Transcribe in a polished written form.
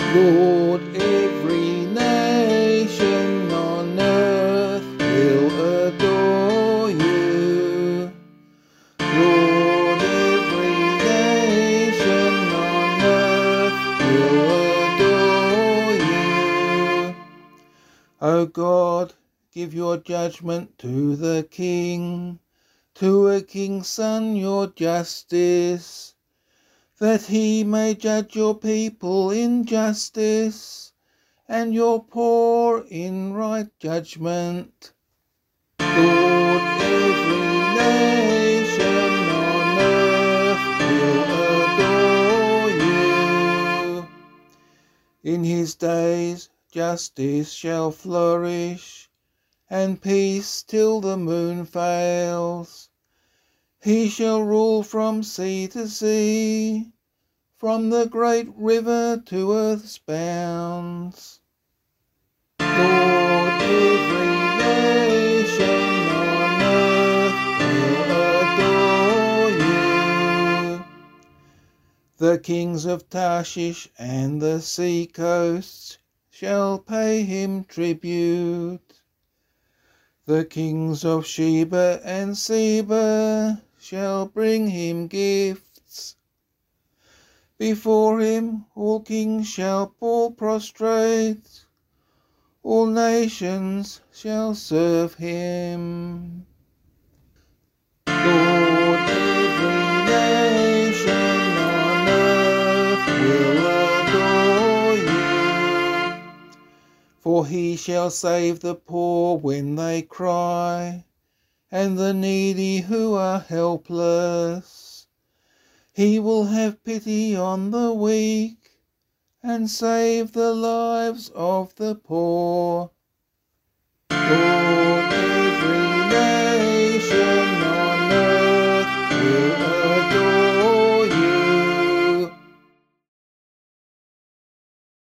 Lord, every nation on earth will adore you. Lord, every nation on earth will adore you. O God, give your judgment to the King, to a king's son your justice, that he may judge your people in justice, and your poor in right judgment. Lord, every nation on earth will adore you. In his days justice shall flourish, and peace till the moon fails. He shall rule from sea to sea, from the great river to earth's bounds. Lord, every nation on earth will adore you. The kings of Tarshish and the sea coasts shall pay him tribute. The kings of Sheba and Seba shall bring him gifts. Before him all kings shall fall prostrate, all nations shall serve him. Lord, every nation on earth will adore you. For he shall save the poor when they cry, and the needy who are helpless. He will have pity on the weak, and save the lives of the poor. Lord,